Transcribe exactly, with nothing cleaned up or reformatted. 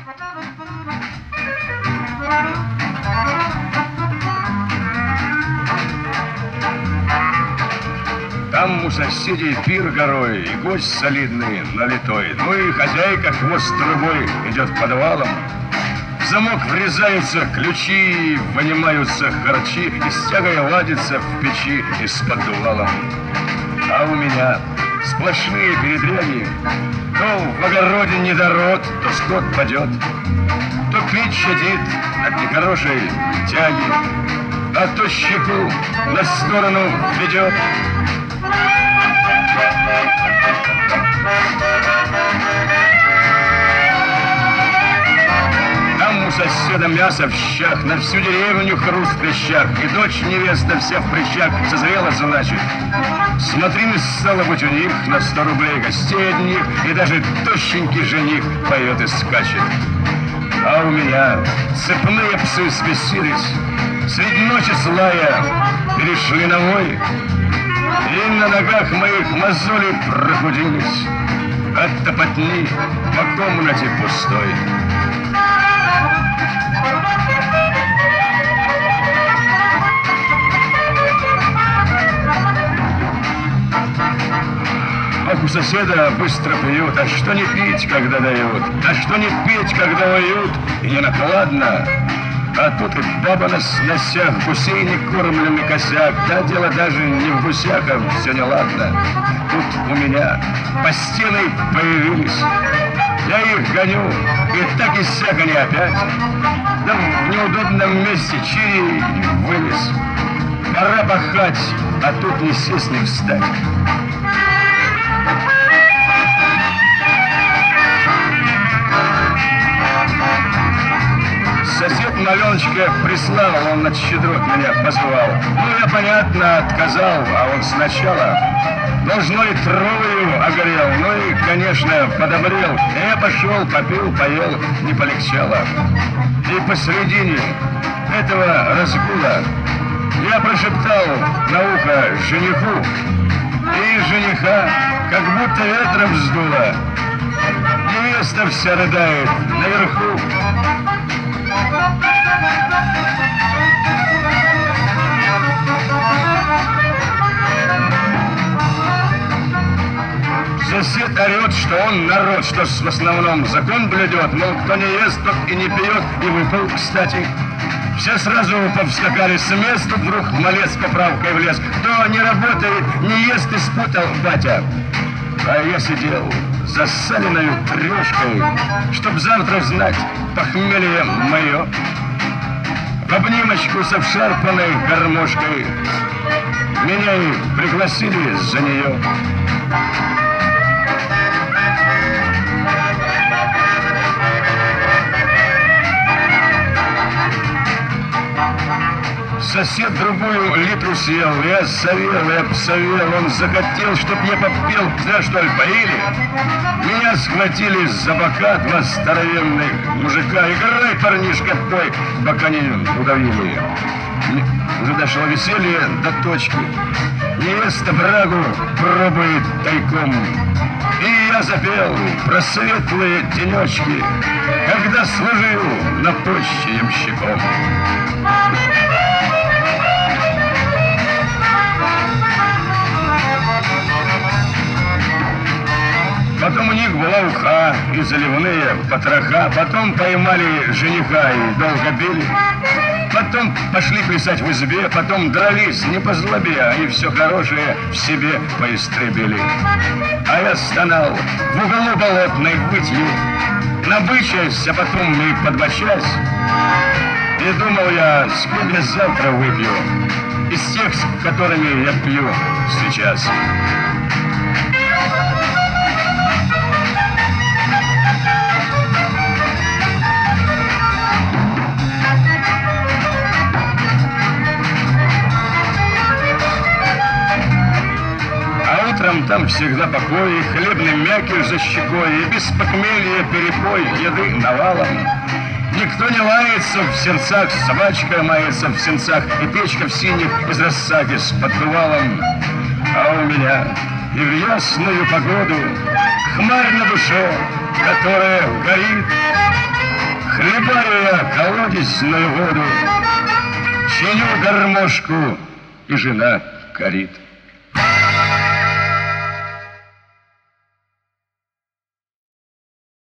Там у соседей пир горой, и гость солидный, налитой. Ну и хозяйка хвост трубой идет подвалом. В замок врезаются ключи, вынимаются харчи, и с тягой ладится в печи из-под дувала. А у меня сплошные передряги. То в огороде недород, то скот падет, то печь чадит от нехорошей тяги, а то щеку на сторону ведет. Там у соседа мясо в щах, на всю деревню хруст в клещах, и дочь невеста вся в прыщах созрела, значит. Смотрины стало быть у них на сто рублей гостей одних, и даже тощенький жених поет и скачет. А у меня цепные псы спесились, средь ночи слая перешли на вой, и на ногах моих мозоли прохудились от топотни по комнате пустой. Ах, у соседа быстро пьют, а что не пить, когда дают, а что не пить, когда воют, и не накладно. А тут и баба на сносях, гусей не кормленный косяк. Да дело даже не в гусях, а все неладно. Тут у меня постелы появились, я их гоню, и так и сяк они опять. Да в неудобном месте чири вылез. Пора пахать, а тут не сесть, не встать. Сосед маленочка прислал, он на щедрот меня позвал. Ну, я, понятно, отказал, а он сначала, должно ли, травою огорел. Ну и, конечно, подобрел. И я пошел, попил, поел, не полегчало. И посредине этого разгула я прошептал на ухо жениху, и жениха как будто ветром сдуло. Невеста вся рыдает наверху. Сосед орет, что он народ, что в основном закон блюдет, мол, кто не ест, тот и не пьет, и выпал, кстати. Все сразу повскакали с места, вдруг малец поправкой влез. Кто не работает, не ест, и спутал батя. А я сидел засаленной трешкой, чтоб завтра знать похмелье мое. В обнимочку с обшарпанной гармошкой меня и пригласили за нее. Сосед другую литру съел, я совел, я обсовел, он захотел, чтоб я попел, зря что ли поили. Меня схватили за бока два здоровенных мужика. Играй, парнишка, пой, пока не удавили. Уже дошло веселье до точки. Невеста брагу пробует тайком. И я запел про светлые денечки, когда служил на почте ямщиком. Потом у них была уха и заливные потроха. Потом поймали жениха и долго били. Потом пошли плясать в избе. Потом дрались не по злобе, они все хорошее в себе поистребили. А я стонал в углу болотной вытью, набычась, а потом и подбочась. И думал я, с кем я завтра выпью, из тех, с которыми я пью сейчас. Там всегда покой, хлебный мякиш за щекой, и без похмелья перепой, еды навалом. Никто не лается в сердцах, собачка мается в сенцах, и печка в синих из рассаки с поддувалом. А у меня и в ясную погоду хмарь на душе, которая горит, Хлебаю я колодезную воду, чиню гармошку, и жена горит.